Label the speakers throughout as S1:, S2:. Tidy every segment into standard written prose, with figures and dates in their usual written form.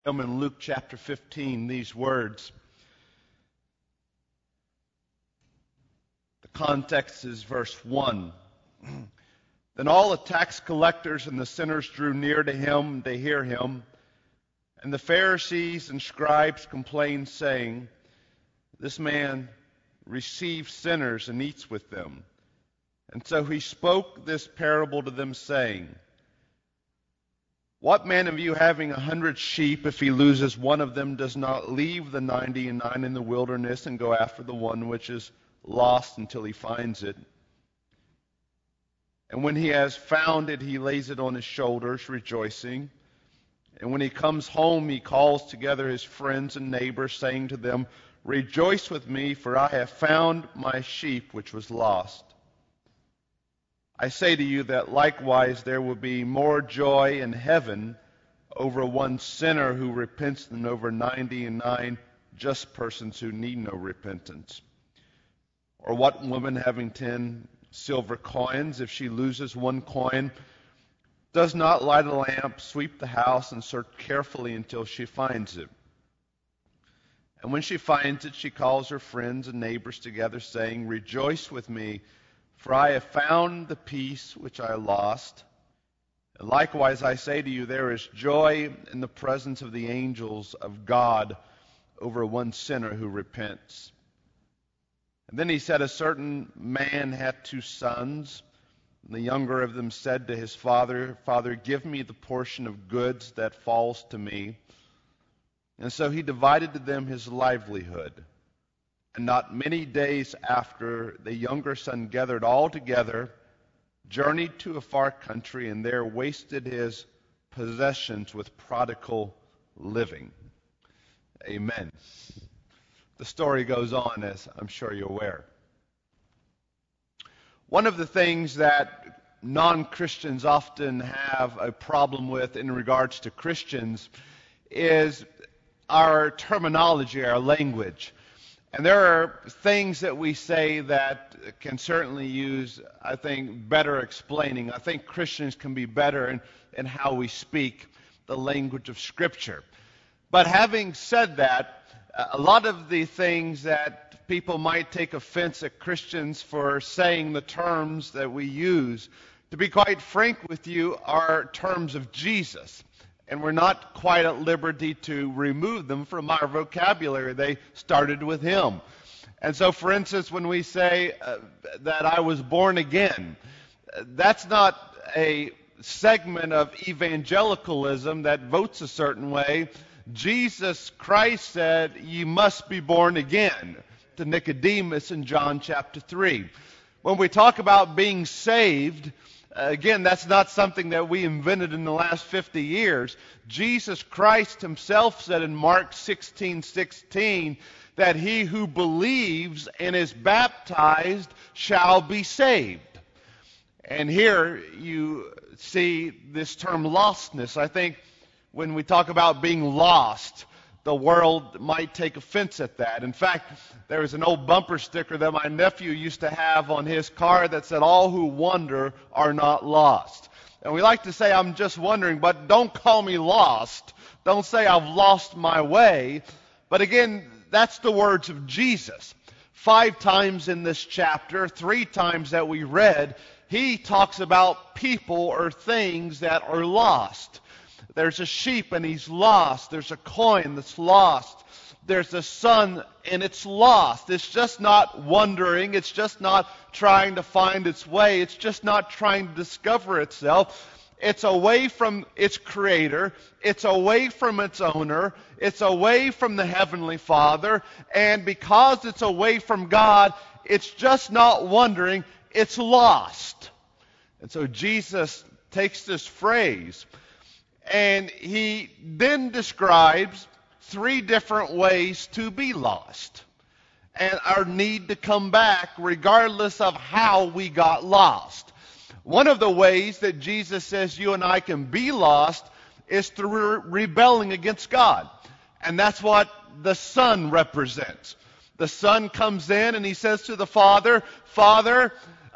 S1: In Luke chapter 15, these words. The context is verse 1. Then all the tax collectors and the sinners drew near to him to hear him. And the Pharisees and scribes complained, saying, "This man receives sinners and eats with them." And so he spoke this parable to them, saying, "What man of you, having 100 sheep, if he loses one of them, does not leave the 99 in the wilderness and go after the one which is lost until he finds it? And when he has found it, he lays it on his shoulders, rejoicing. And when he comes home, he calls together his friends and neighbors, saying to them, 'Rejoice with me, for I have found my sheep which was lost.' I say to you that likewise there will be more joy in heaven over one sinner who repents than over 99 just persons who need no repentance. Or what woman having 10 silver coins, if she loses one coin, does not light a lamp, sweep the house, and search carefully until she finds it? And when she finds it, she calls her friends and neighbors together, saying, 'Rejoice with me, for I have found the piece which I lost.' And likewise I say to you, there is joy in the presence of the angels of God over one sinner who repents." And then he said, "A certain man had 2 sons. And the younger of them said to his father, 'Father, give me the portion of goods that falls to me.' And so he divided to them his livelihood. And not many days after, the younger son gathered all together, journeyed to a far country, and there wasted his possessions with prodigal living." Amen. The story goes on, as I'm sure you're aware. One of the things that non-Christians often have a problem with in regards to Christians is our terminology, our language. And there are things that we say that can certainly use, I think, better explaining. I think Christians can be better in how we speak the language of Scripture. But having said that, a lot of the things that people might take offense at Christians for saying the terms that we use, to be quite frank with you, are terms of Jesus. And we're not quite at liberty to remove them from our vocabulary. They started with him. And so, for instance, when we say that I was born again, that's not a segment of evangelicalism that votes a certain way. Jesus Christ said, "You must be born again," to Nicodemus in John chapter 3. When we talk about being saved, again, that's not something that we invented in the last 50 years. Jesus Christ himself said in Mark 16:16 that he who believes and is baptized shall be saved. And here you see this term lostness. I think when we talk about being lost, the world might take offense at that. In fact, there was an old bumper sticker that my nephew used to have on his car that said, "All who wander are not lost." And we like to say, "I'm just wondering," but don't call me lost. Don't say I've lost my way. But again, that's the words of Jesus. 5 times in this chapter, 3 times that we read, he talks about people or things that are lost. There's a sheep and he's lost. There's a coin that's lost. There's a son and it's lost. It's just not wandering. It's just not trying to find its way. It's just not trying to discover itself. It's away from its creator. It's away from its owner. It's away from the Heavenly Father. And because it's away from God, it's just not wandering. It's lost. And so Jesus takes this phrase and he then describes 3 different ways to be lost and our need to come back regardless of how we got lost. One of the ways that Jesus says you and I can be lost is through rebelling against God. And that's what the Son represents. The Son comes in and he says to the Father, "Father,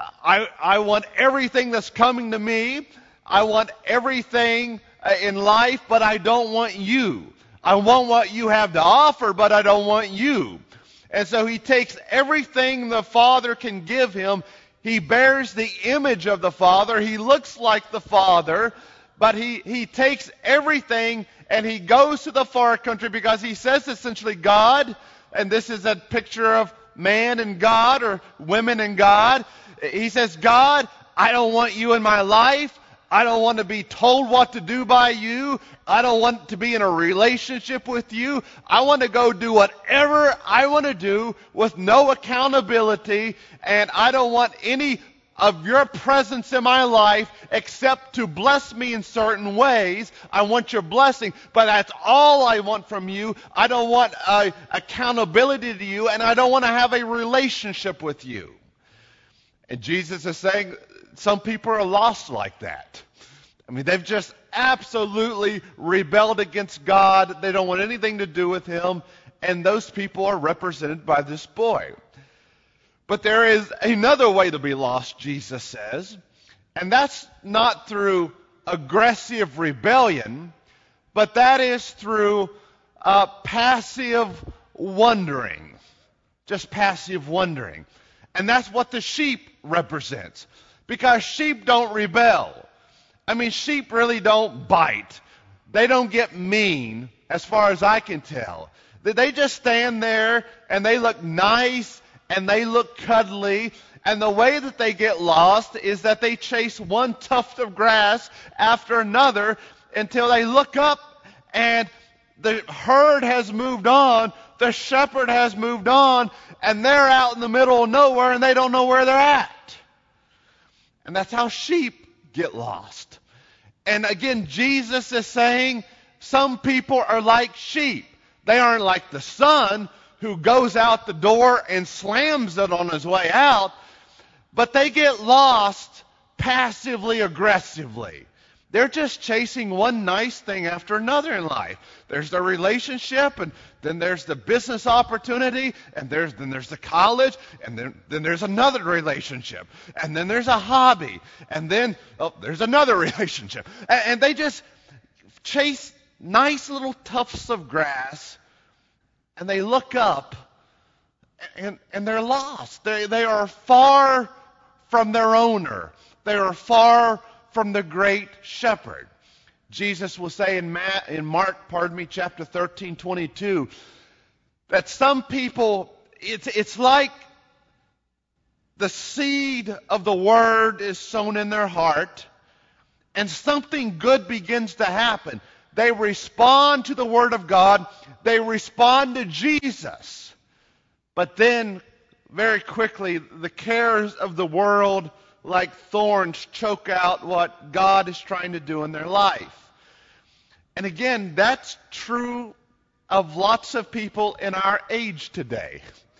S1: I want everything that's coming to me. I want everything in life, but I don't want you. I want what you have to offer, but I don't want you. And so he takes everything the Father can give him. He bears the image of the Father. He looks like the Father. But he takes everything and he goes to the far country because he says essentially God, and this is a picture of man and God or women and God. He says, God, I don't want you in my life. I don't want to be told what to do by you. I don't want to be in a relationship with you. I want to go do whatever I want to do with no accountability, and I don't want any of your presence in my life except to bless me in certain ways. I want your blessing, but that's all I want from you. I don't want accountability to you, and I don't want to have a relationship with you. And Jesus is saying some people are lost like that. I mean, they've just absolutely rebelled against God. They don't want anything to do with him, and those people are represented by this boy. But there is another way to be lost, Jesus says, and that's not through aggressive rebellion, but that is through passive wandering. Just passive wandering. And that's what the sheep represents. Because sheep don't rebel. I mean, sheep really don't bite. They don't get mean, as far as I can tell. They just stand there and they look nice and they look cuddly, and the way that they get lost is that they chase one tuft of grass after another until they look up and the herd has moved on, the shepherd has moved on, and they're out in the middle of nowhere and they don't know where they're at. And that's how sheep get lost. And again, Jesus is saying some people are like sheep. They aren't like the son who goes out the door and slams it on his way out, but they get lost passively aggressively. They're just chasing one nice thing after another in life. There's the relationship, and then there's the business opportunity, and then there's the college, and then there's another relationship, and then there's a hobby, and then there's another relationship. And they just chase nice little tufts of grass, and they look up, and they're lost. They are far from their owner. They are far from the great shepherd. Jesus will say in Mark, chapter 13:22, that some people, it's like the seed of the word is sown in their heart, and something good begins to happen. They respond to the Word of God. They respond to Jesus. But then, very quickly, the cares of the world, like thorns, choke out what God is trying to do in their life. And again, that's true of lots of people in our age today.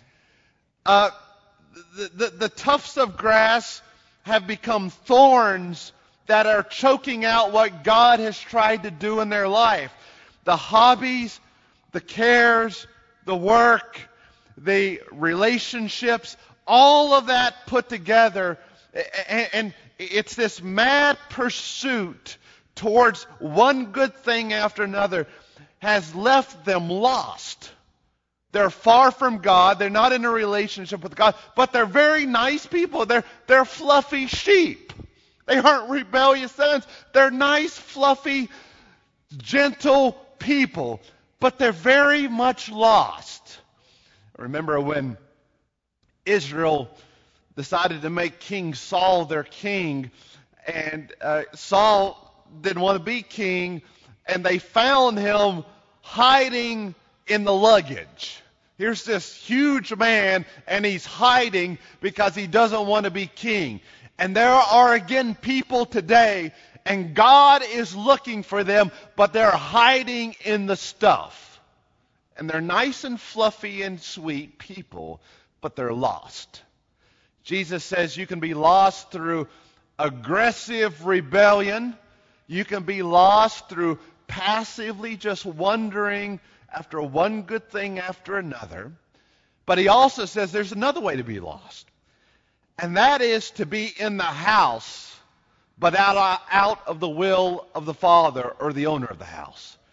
S1: The tufts of grass have become thorns that are choking out what God has tried to do in their life. The hobbies, the cares, the work, the relationships, all of that put together, and it's this mad pursuit towards one good thing after another has left them lost. They're far from God. They're not in a relationship with God, but they're very nice people. They're fluffy sheep. They aren't rebellious sons. They're nice, fluffy, gentle people, but they're very much lost. I remember when Israel decided to make King Saul their king, and Saul didn't want to be king, and they found him hiding in the luggage. Here's this huge man, and he's hiding because he doesn't want to be king. And there are again people today, and God is looking for them, but they're hiding in the stuff. And they're nice and fluffy and sweet people, but they're lost. Jesus says you can be lost through aggressive rebellion. You can be lost through passively just wandering after one good thing after another. But he also says there's another way to be lost. And that is to be in the house, but out of the will of the Father or the owner of the house.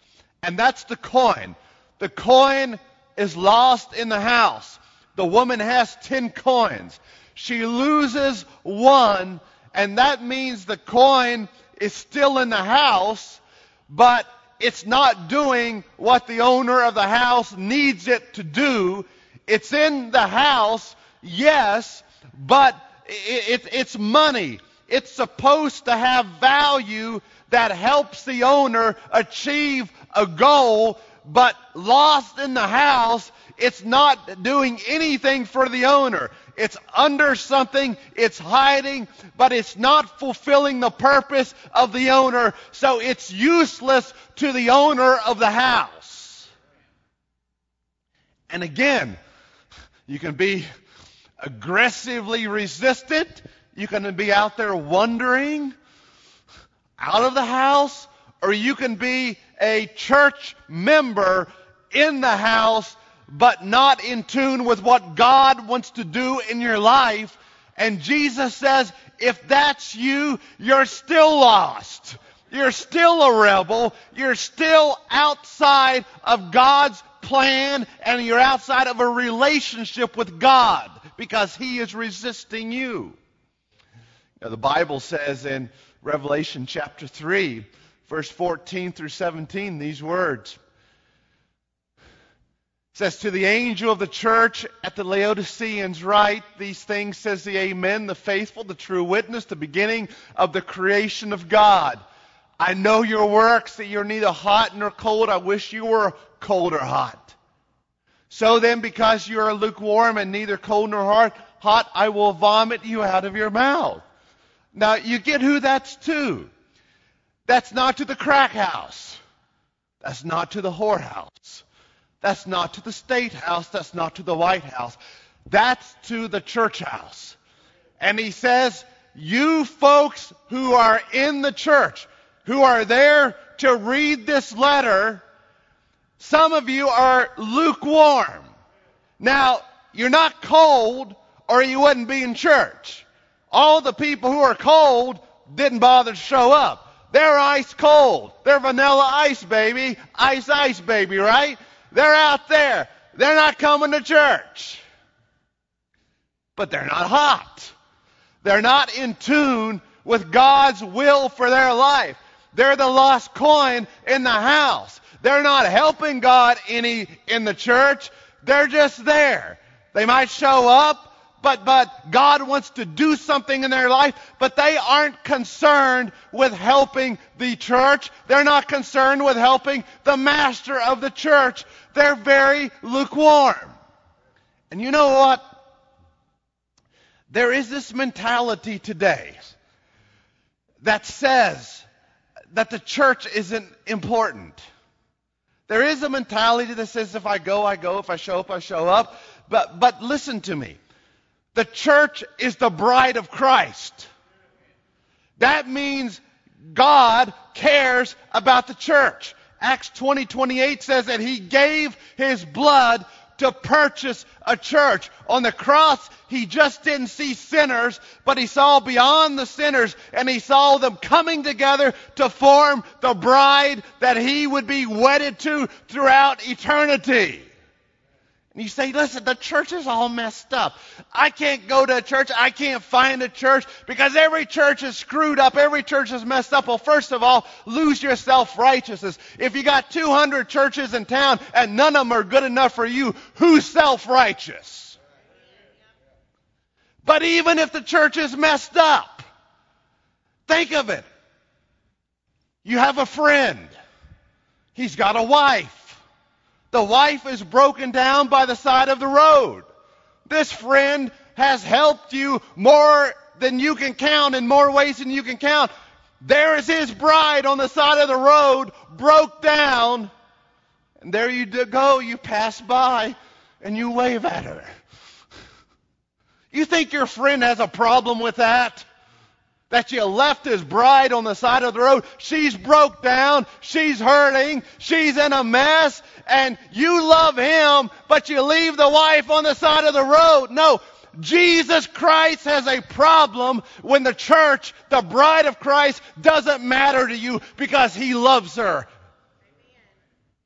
S1: And that's the coin. The coin is lost in the house. The woman has 10 coins. She loses one, and that means the coin is still in the house, but it's not doing what the owner of the house needs it to do. It's in the house, yes, but it's money. It's supposed to have value that helps the owner achieve a goal, but lost in the house, it's not doing anything for the owner. It's under something, it's hiding, but it's not fulfilling the purpose of the owner, so it's useless to the owner of the house. And again, you can be aggressively resistant. You can be out there wandering out of the house, or you can be a church member in the house, but not in tune with what God wants to do in your life. And Jesus says, if that's you, you're still lost. You're still a rebel. You're still outside of God's plan, and you're outside of a relationship with God because He is resisting you. Now, the Bible says in Revelation chapter 3, verse 14 through 17, these words. It says, to the angel of the church at the Laodiceans write, these things says the Amen, the faithful, the true witness, the beginning of the creation of God. I know your works, that you're neither hot nor cold. I wish you were cold or hot. So then, because you are lukewarm and neither cold nor hot, I will vomit you out of your mouth. Now, you get who that's to. That's not to the crack house. That's not to the whorehouse. That's not to the state house. That's not to the White House. That's to the church house. And he says, you folks who are in the church, who are there to read this letter, some of you are lukewarm. Now, you're not cold, or you wouldn't be in church. All the people who are cold didn't bother to show up. They're ice cold. They're vanilla ice, baby. Ice, baby, right? They're out there. They're not coming to church. But they're not hot. They're not in tune with God's will for their life. They're the lost coin in the house. They're not helping God any in the church. They're just there. They might show up, but God wants to do something in their life, but they aren't concerned with helping the church. They're not concerned with helping the master of the church. They're very lukewarm. And you know what? There is this mentality today that says that the church isn't important. There is a mentality that says if I go, I go. If I show up, I show up. But listen to me. The church is the bride of Christ. That means God cares about the church. Acts 20:28 says that He gave His blood to purchase a church. On the cross, He just didn't see sinners, but He saw beyond the sinners, and He saw them coming together to form the bride that He would be wedded to throughout eternity. And you say, listen, the church is all messed up. I can't go to a church. I can't find a church because every church is screwed up. Every church is messed up. Well, first of all, lose your self-righteousness. If you got 200 churches in town and none of them are good enough for you, who's self-righteous? But even if the church is messed up, think of it. You have a friend. He's got a wife. The wife is broken down by the side of the road. This friend has helped you more than you can count, in more ways than you can count. There is his bride on the side of the road, broke down. And there you go, you pass by and you wave at her. You think your friend has a problem with that? That you left his bride on the side of the road. She's broke down. She's hurting. She's in a mess. And you love him, but you leave the wife on the side of the road. No, Jesus Christ has a problem when the church, the bride of Christ, doesn't matter to you because He loves her.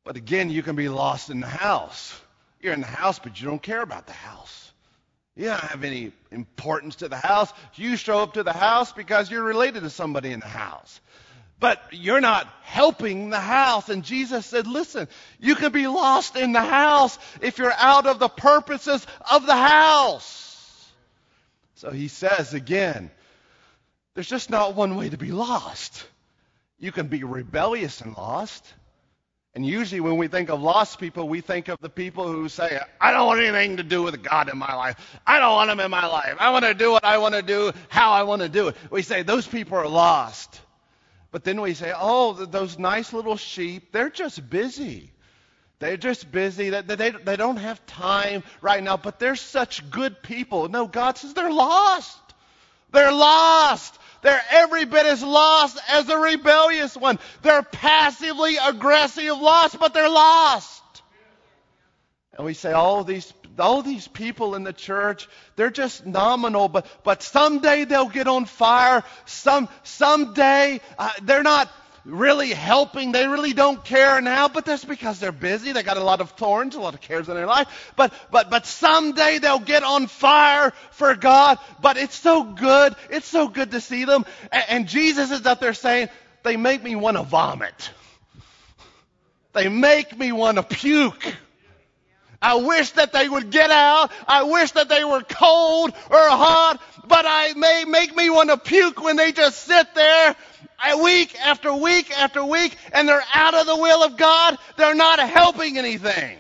S1: But again, you can be lost in the house. You're in the house, but you don't care about the house. You don't have any importance to the house. You show up to the house because you're related to somebody in the house. But you're not helping the house. And Jesus said, listen, you can be lost in the house if you're out of the purposes of the house. So he says again, there's just not one way to be lost. You can be rebellious and lost. And usually when we think of lost people, we think of the people who say, I don't want anything to do with God in my life. I don't want him in my life. I want to do what I want to do, how I want to do it. We say, those people are lost. But then we say, oh, those nice little sheep, they're just busy. They're just busy. They don't have time right now, but they're such good people. No, God says they're lost. They're lost. They're every bit as lost as the rebellious one. They're passively aggressive lost, but they're lost. And we say, all these people in the church, they're just nominal, but someday they'll get on fire. Someday they're not really helping. They really don't care now, but that's because they're busy. They got a lot of thorns, a lot of cares in their life. But someday they'll get on fire for God. But it's so good. It's so good to see them. And Jesus is up there saying, they make me want to vomit. They make me want to puke. I wish that they would get out. I wish that they were cold or hot, but may make me want to puke when they just sit there week after week after week, and they're out of the will of God. They're not helping anything.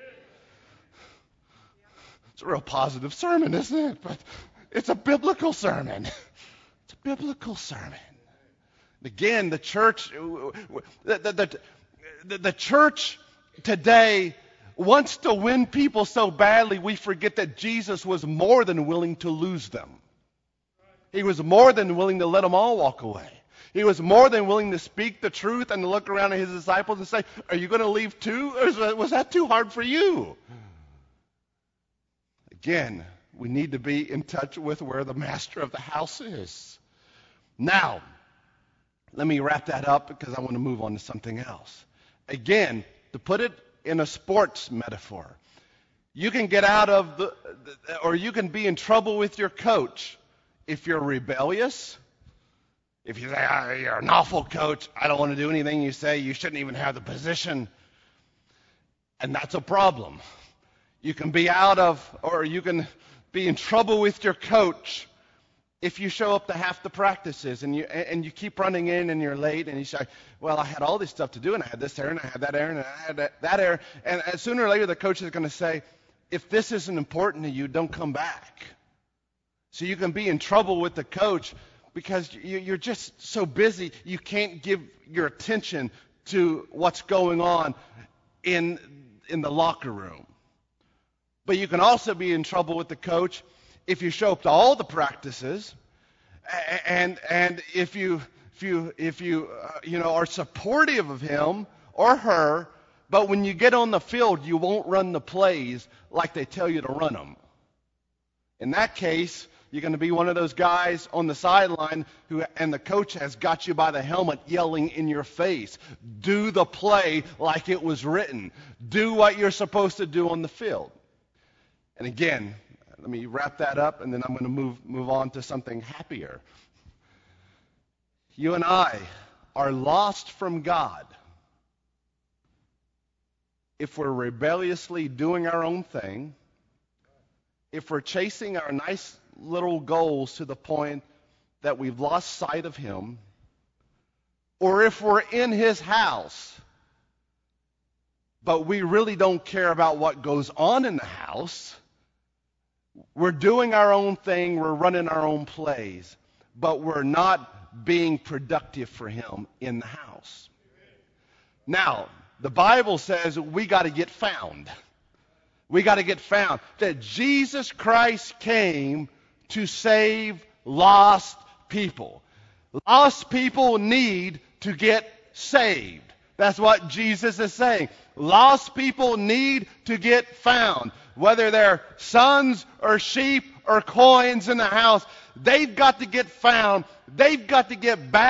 S1: It's a real positive sermon, isn't it? But it's a biblical sermon. It's a biblical sermon. Again, the church today wants to win people so badly, we forget that Jesus was more than willing to lose them. He was more than willing to let them all walk away. He was more than willing to speak the truth and to look around at his disciples and say, are you going to leave too? Or was that too hard for you? Again, we need to be in touch with where the master of the house is. Now, let me wrap that up because I want to move on to something else. Again, to put it in a sports metaphor, you can get out of or you can be in trouble with your coach if you're rebellious. If you say, you're an awful coach, I don't want to do anything you say, you shouldn't even have the position. And that's a problem. You can be you can be in trouble with your coach if you show up to half the practices and you keep running in and you're late and you say, well, I had all this stuff to do and I had this errand, I had that errand, and I had that errand. And sooner or later the coach is going to say, if this isn't important to you, don't come back. So you can be in trouble with the coach because you're just so busy you can't give your attention to what's going on in the locker room. But you can also be in trouble with the coach if you show up to all the practices, and if you are supportive of him or her, but when you get on the field, you won't run the plays like they tell you to run them. In that case, you're going to be one of those guys on the sideline and the coach has got you by the helmet yelling in your face. Do the play like it was written. Do what you're supposed to do on the field. And again, let me wrap that up, and then I'm going to move on to something happier. You and I are lost from God if we're rebelliously doing our own thing, if we're chasing our nice little goals to the point that we've lost sight of him, or if we're in his house, but we really don't care about what goes on in the house. We're doing our own thing, we're running our own plays, but we're not being productive for him in the house. Now, the Bible says we got to get found. We got to get found. That Jesus Christ came to save lost people. Lost people need to get saved. That's what Jesus is saying. Lost people need to get found. Whether they're sons or sheep or coins in the house, they've got to get found. They've got to get back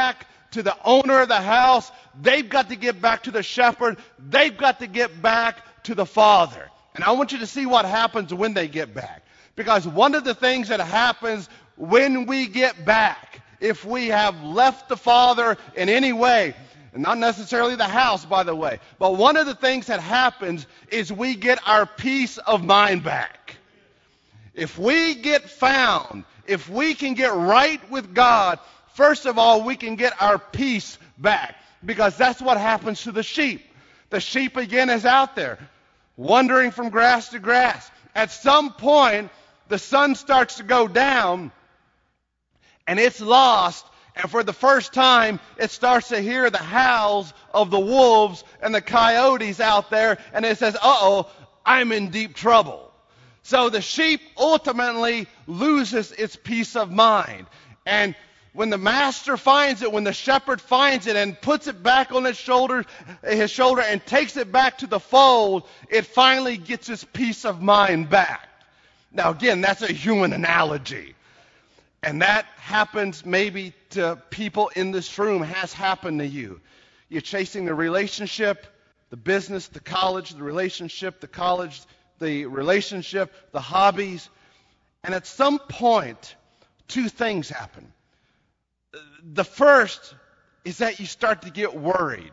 S1: to the owner of the house. They've got to get back to the shepherd. They've got to get back to the Father. And I want you to see what happens when they get back. Because one of the things that happens when we get back, if we have left the Father in any way, and not necessarily the house, by the way, but one of the things that happens is we get our peace of mind back. If we get found, if we can get right with God, first of all, we can get our peace back. Because that's what happens to the sheep. The sheep, again, is out there, wandering from grass to grass. At some point, the sun starts to go down, and it's lost. And for the first time, it starts to hear the howls of the wolves and the coyotes out there. And it says, uh-oh, I'm in deep trouble. So the sheep ultimately loses its peace of mind. And when the master finds it, when the shepherd finds it and puts it back on his shoulder and takes it back to the fold, it finally gets its peace of mind back. Now, again, that's a human analogy. And that happens maybe to people in this room, has happened to you. You're chasing the relationship, the business, the college, the relationship, the college, the relationship, the hobbies. And at some point, two things happen. The first is that you start to get worried.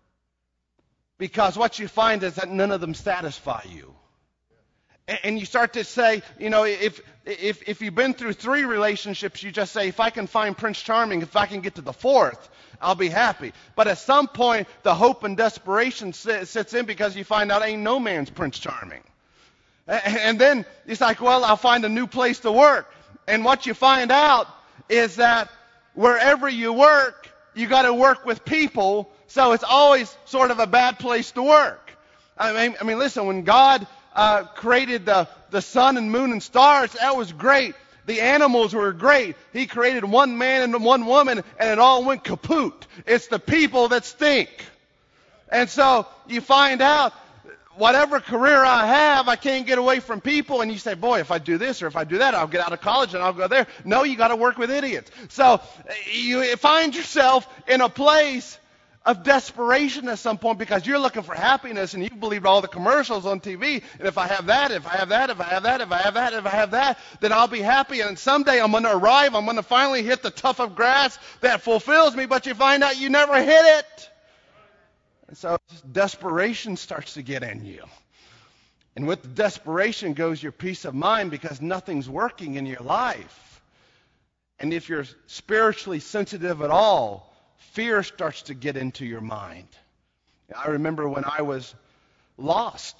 S1: Because what you find is that none of them satisfy you. And you start to say, you know, if you've been through 3 relationships, you just say, if I can find Prince Charming, if I can get to the 4th, I'll be happy. But at some point, the hope and desperation sits in because you find out ain't no man's Prince Charming. And then it's like, well, I'll find a new place to work. And what you find out is that wherever you work, you got to work with people, so it's always sort of a bad place to work. I mean, listen, when God created the sun and moon and stars, that was great. The animals were great. He created one man and one woman, and it all went kaput. It's the people that stink. And so you find out, whatever career I have, I can't get away from people. And you say, boy, if I do this or if I do that, I'll get out of college and I'll go there. No, you got to work with idiots. So you find yourself in a place of desperation at some point because you're looking for happiness and you've believed all the commercials on TV. And if I have that, if I have that, if I have that, if I have that, if I have that, then I'll be happy. And someday I'm going to arrive. I'm going to finally hit the tuft of grass that fulfills me. But you find out you never hit it. And so desperation starts to get in you. And with the desperation goes your peace of mind because nothing's working in your life. And if you're spiritually sensitive at all, fear starts to get into your mind. I remember when I was lost.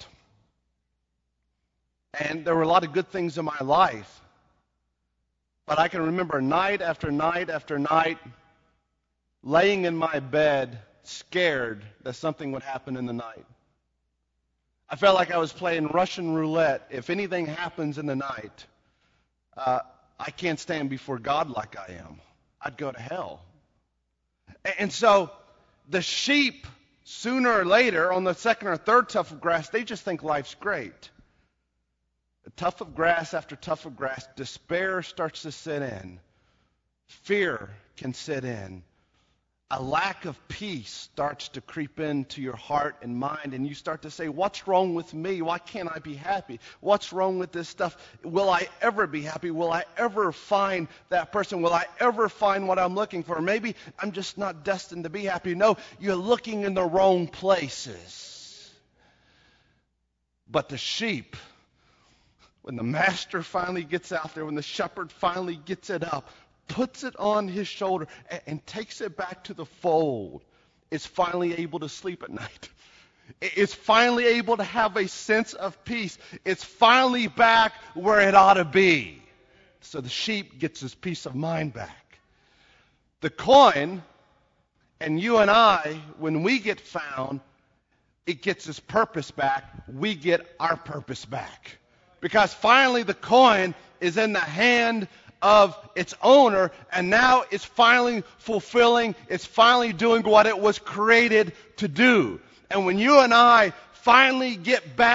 S1: And there were a lot of good things in my life. But I can remember night after night after night laying in my bed scared that something would happen in the night. I felt like I was playing Russian roulette. If anything happens in the night, I can't stand before God like I am. I'd go to hell. And so the sheep, sooner or later, on the second or third tuft of grass, they just think life's great. A tuft of grass after tuft of grass, despair starts to set in. Fear can set in. A lack of peace starts to creep into your heart and mind, and you start to say, what's wrong with me? Why can't I be happy? What's wrong with this stuff? Will I ever be happy? Will I ever find that person? Will I ever find what I'm looking for? Maybe I'm just not destined to be happy. No, you're looking in the wrong places. But the sheep, when the master finally gets out there, when the shepherd finally gets it up, puts it on his shoulder and takes it back to the fold, is finally able to sleep at night. It's finally able to have a sense of peace. It's finally back where it ought to be. So the sheep gets his peace of mind back. The coin, and you and I, when we get found, it gets its purpose back. We get our purpose back. Because finally the coin is in the hand of its owner, and now it's finally fulfilling, it's finally doing what it was created to do. And when you and I finally get back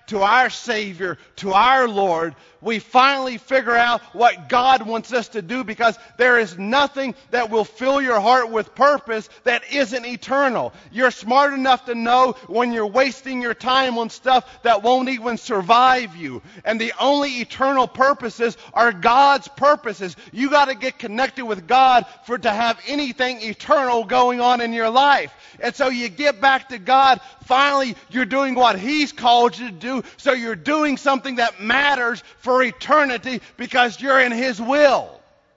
S1: to our Savior, to our Lord, we finally figure out what God wants us to do, because there is nothing that will fill your heart with purpose that isn't eternal. You're smart enough to know when you're wasting your time on stuff that won't even survive you. And the only eternal purposes are God's purposes. You got to get connected with God to have anything eternal going on in your life. And so you get back to God. Finally, you're doing what He's called you to do. So you're doing something that matters for eternity because you're in His will.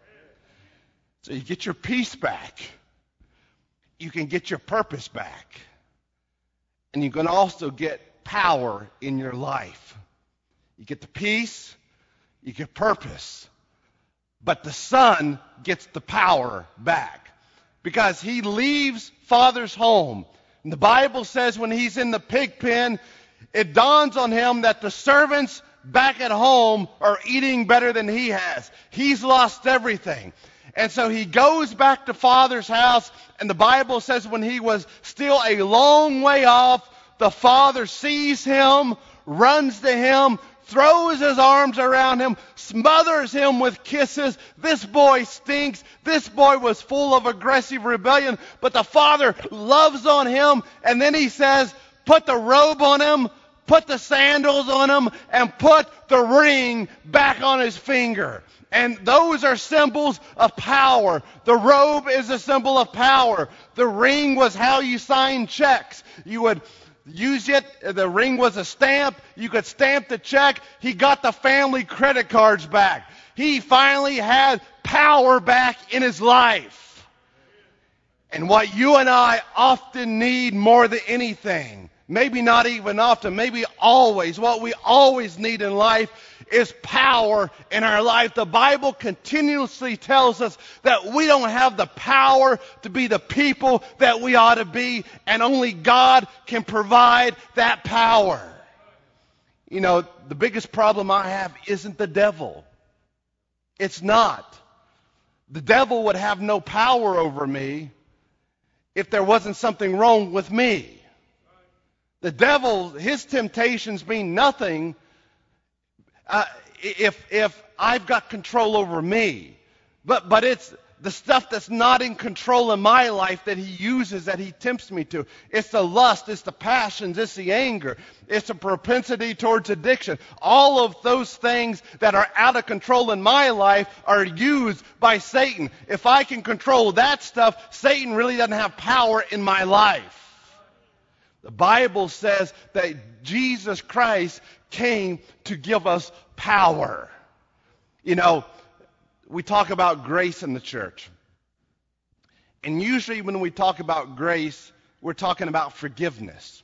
S1: So you get your peace back. You can get your purpose back. And you can also get power in your life. You get the peace, you get purpose. But the son gets the power back because he leaves father's home. And the Bible says when he's in the pig pen, it dawns on him that the servants back at home are eating better than he has. He's lost everything. And so he goes back to father's house, and the Bible says when he was still a long way off, the father sees him, runs to him, throws his arms around him, smothers him with kisses. This boy stinks. This boy was full of aggressive rebellion, but the father loves on him, and then he says, put the robe on him, put the sandals on him, and put the ring back on his finger. And those are symbols of power. The robe is a symbol of power. The ring was how you signed checks. You would use it. The ring was a stamp. You could stamp the check. He got the family credit cards back. He finally had power back in his life. And what you and I often need more than anything, maybe not even often, maybe always, what we always need in life is power in our life. The Bible continuously tells us that we don't have the power to be the people that we ought to be, and only God can provide that power. You know, the biggest problem I have isn't the devil. It's not. The devil would have no power over me if there wasn't something wrong with me. The devil, his temptations mean nothing if I've got control over me. But it's the stuff that's not in control in my life that he uses, that he tempts me to. It's the lust, it's the passions, it's the anger, it's the propensity towards addiction. All of those things that are out of control in my life are used by Satan. If I can control that stuff, Satan really doesn't have power in my life. The Bible says that Jesus Christ came to give us power. You know, we talk about grace in the church. And usually when we talk about grace, we're talking about forgiveness.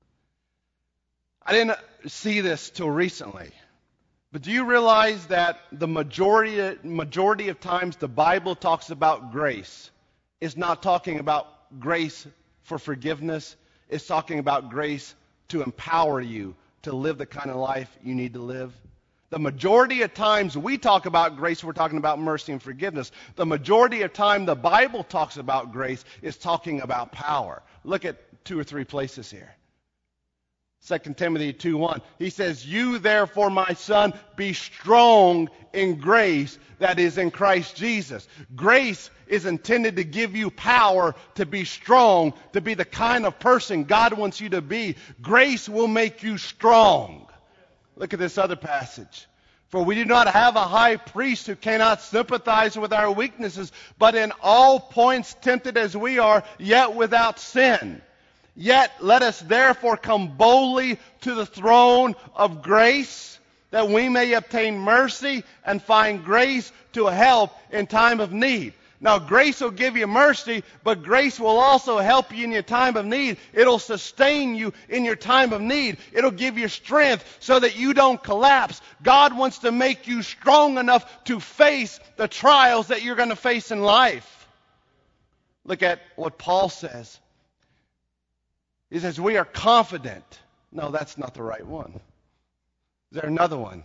S1: I didn't see this till recently. But do you realize that the majority of times the Bible talks about grace is not talking about grace for forgiveness. It's talking about grace to empower you to live the kind of life you need to live. The majority of times we talk about grace, we're talking about mercy and forgiveness. The majority of time the Bible talks about grace is talking about power. Look at 2 or 3 places here. 2 Timothy 2:1. He says, you therefore, my son, be strong in grace that is in Christ Jesus. Grace is intended to give you power to be strong, to be the kind of person God wants you to be. Grace will make you strong. Look at this other passage. For we do not have a high priest who cannot sympathize with our weaknesses, but in all points tempted as we are, yet without sin. Yet let us therefore come boldly to the throne of grace, that we may obtain mercy and find grace to help in time of need. Now, grace will give you mercy, but grace will also help you in your time of need. It'll sustain you in your time of need. It'll give you strength so that you don't collapse. God wants to make you strong enough to face the trials that you're going to face in life. Look at what Paul says. He says, we are confident. No, that's not the right one. Is there another one?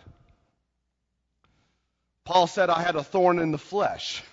S1: Paul said, I had a thorn in the flesh.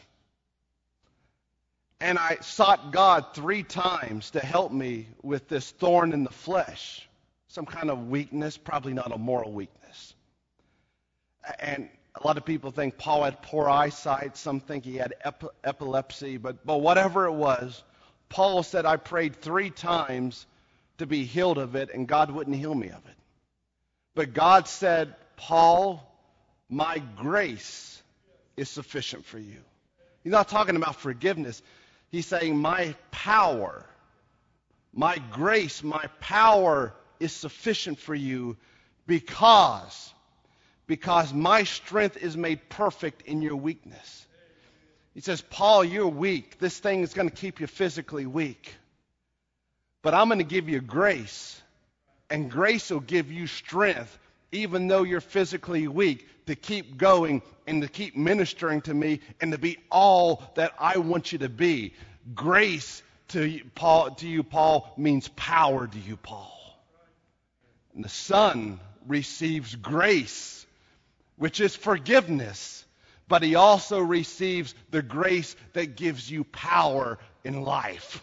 S1: And I sought God 3 times to help me with this thorn in the flesh.
S2: some kind of weakness, probably not a moral weakness. And a lot of people think Paul had poor eyesight. Some think he had epilepsy. But whatever it was, Paul said, I prayed 3 times to be healed of it, and God wouldn't heal me of it. But God said, Paul, my grace is sufficient for you. He's not talking about forgiveness. He's saying my power, my grace, my power is sufficient for you because my strength is made perfect in your weakness. He says, Paul, you're weak. This thing is going to keep you physically weak. But I'm going to give you grace, and grace will give you strength, even though you're physically weak, to keep going and to keep ministering to me and to be all that I want you to be. Grace to you, Paul, means power to you, Paul. And the Son receives grace, which is forgiveness, but he also receives the grace that gives you power in life.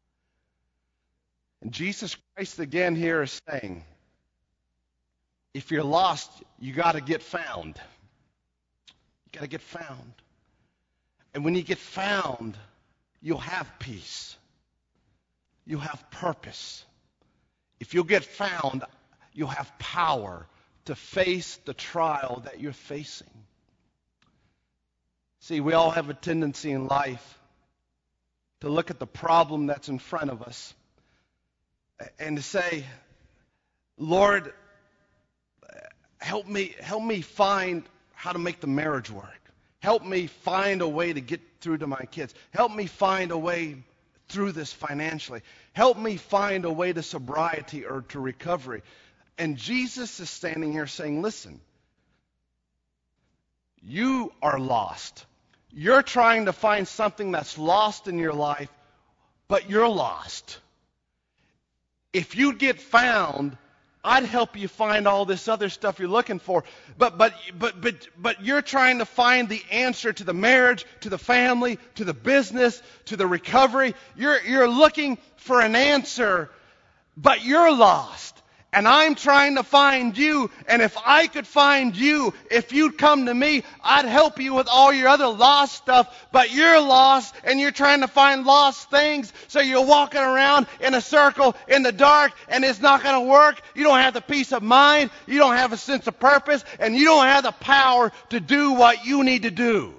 S2: And Jesus Christ again here is saying, if you're lost, you got to get found. You got to get found. And when you get found, you'll have peace. You'll have purpose. If you'll get found, you'll have power to face the trial that you're facing. See, we all have a tendency in life to look at the problem that's in front of us and to say, Lord, help me find how to make the marriage work. Help me find a way to get through to my kids. Help me find a way through this financially. Help me find a way to sobriety or to recovery. And Jesus is standing here saying, listen, you are lost. You're trying to find something that's lost in your life, but you're lost. If you get found, I'd help you find all this other stuff you're looking for. But you're trying to find the answer to the marriage, to the family, to the business, to the recovery. You're looking for an answer, but you're lost. And I'm trying to find you. And if I could find you, if you'd come to me, I'd help you with all your other lost stuff. But you're lost and you're trying to find lost things. So you're walking around in a circle in the dark and it's not going to work. You don't have the peace of mind. You don't have a sense of purpose. And you don't have the power to do what you need to do.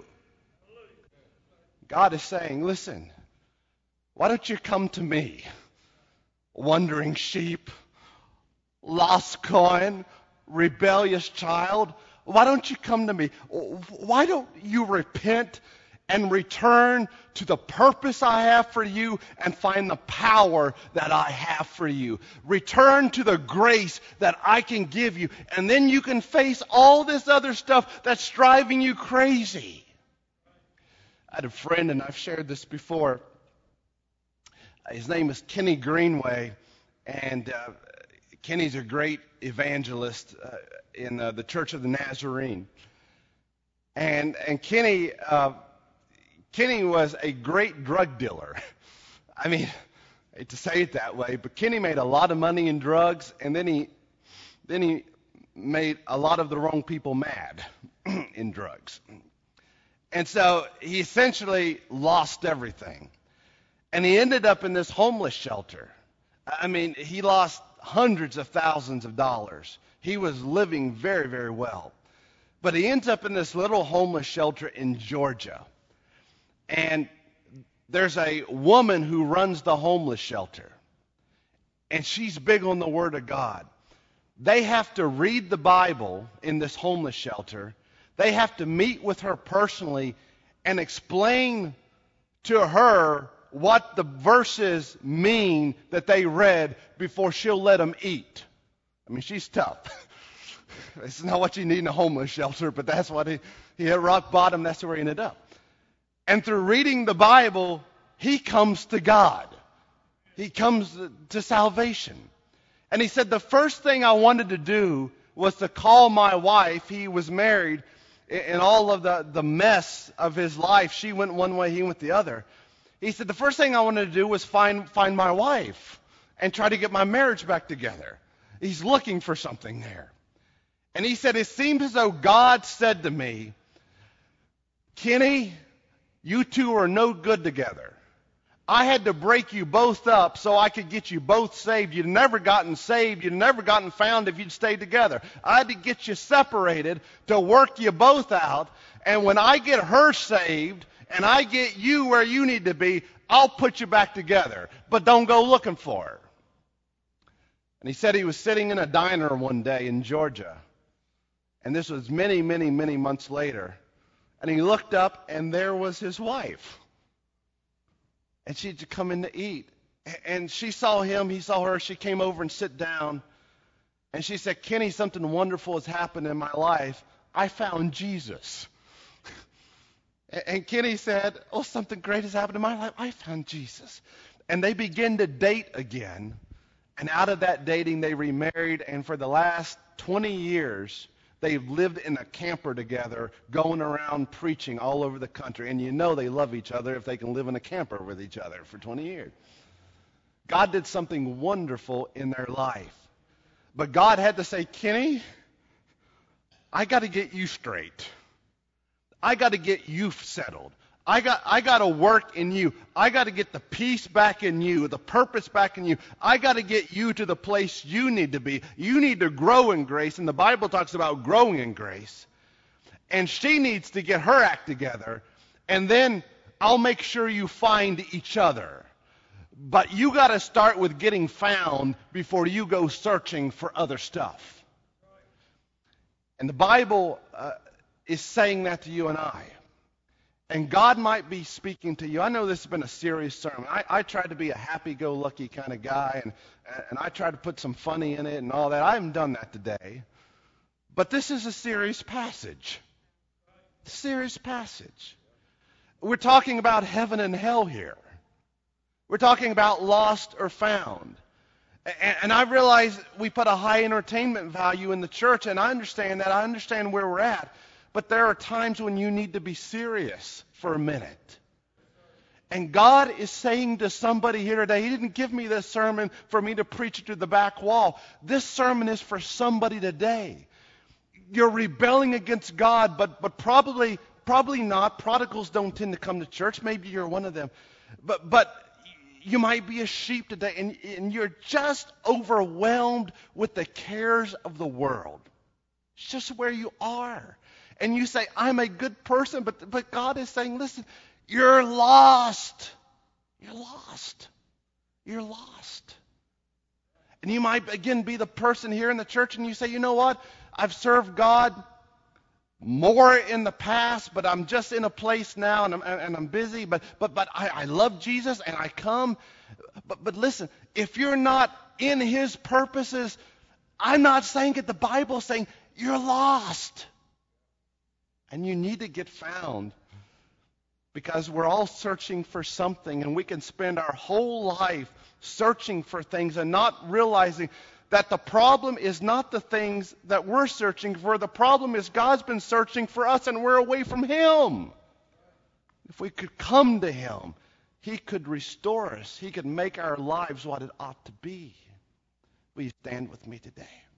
S2: God is saying, listen, why don't you come to me, wandering sheep, lost coin, rebellious child? Why don't you come to me? Why don't you repent and return to the purpose I have for you and find the power that I have for you? Return to the grace that I can give you, and then you can face all this other stuff that's driving you crazy. I had a friend, and I've shared this before. His name is Kenny Greenway, and Kenny's a great evangelist in the Church of the Nazarene. And Kenny was a great drug dealer. I mean, I hate to say it that way, but Kenny made a lot of money in drugs, and then he made a lot of the wrong people mad in drugs. And so he essentially lost everything. And he ended up in this homeless shelter. I mean, he lost hundreds of thousands of dollars. He was living very, very well. But he ends up in this little homeless shelter in Georgia. And there's a woman who runs the homeless shelter. And she's big on the Word of God. They have to read the Bible in this homeless shelter. They have to meet with her personally and explain to her what the verses mean that they read before she'll let them eat. I mean, she's tough. It's not what you need in a homeless shelter, but that's what he hit rock bottom. That's where he ended up. And through reading the Bible, he comes to God. He comes to salvation. And he said, the first thing I wanted to do was to call my wife. He was married. In all of the mess of his life, she went one way, he went the other. He said, the first thing I wanted to do was find my wife and try to get my marriage back together. He's looking for something there. And he said, it seems as though God said to me, Kenny, you two are no good together. I had to break you both up so I could get you both saved. You'd never gotten saved. You'd never gotten found if you'd stayed together. I had to get you separated to work you both out. And when I get her saved and I get you where you need to be, I'll put you back together. But don't go looking for her. And he said he was sitting in a diner one day in Georgia. And this was many, many, many months later. And he looked up and there was his wife. And she'd come in to eat. And she saw him, he saw her. She came over and sat down. And she said, Kenny, something wonderful has happened in my life. I found Jesus. And Kenny said, oh, something great has happened in my life. I found Jesus. And they began to date again. And out of that dating, they remarried. And for the last 20 years, they've lived in a camper together, going around preaching all over the country. And you know they love each other if they can live in a camper with each other for 20 years. God did something wonderful in their life. But God had to say, Kenny, I got to get you straight. I got to get you settled. I got to work in you. I got to get the peace back in you, the purpose back in you. I got to get you to the place you need to be. You need to grow in grace, and the Bible talks about growing in grace. And she needs to get her act together, and then I'll make sure you find each other. But you got to start with getting found before you go searching for other stuff. And the Bible is saying that to you and I. And God might be speaking to you. I know this has been a serious sermon. I try to be a happy-go-lucky kind of guy, and I try to put some funny in it and all that. I haven't done that today. But this is a serious passage. Serious passage. We're talking about heaven and hell here. We're talking about lost or found. And I realize we put a high entertainment value in the church, and I understand that. I understand where we're at. But there are times when you need to be serious for a minute. And God is saying to somebody here today, He didn't give me this sermon for me to preach it to the back wall. This sermon is for somebody today. You're rebelling against God, but probably not. Prodigals don't tend to come to church. Maybe you're one of them. But you might be a sheep today, and you're just overwhelmed with the cares of the world. It's just where you are. And you say, I'm a good person, but God is saying, listen, you're lost. You're lost. You're lost. And you might, again, be the person here in the church, and you say, you know what? I've served God more in the past, but I'm just in a place now, and I'm busy, but I love Jesus, and I come. But listen, if you're not in His purposes, I'm not saying it. The Bible's saying you're lost. And you need to get found, because we're all searching for something, and we can spend our whole life searching for things and not realizing that the problem is not the things that we're searching for. The problem is God's been searching for us, and we're away from Him. If we could come to Him, He could restore us. He could make our lives what it ought to be. Will you stand with me today?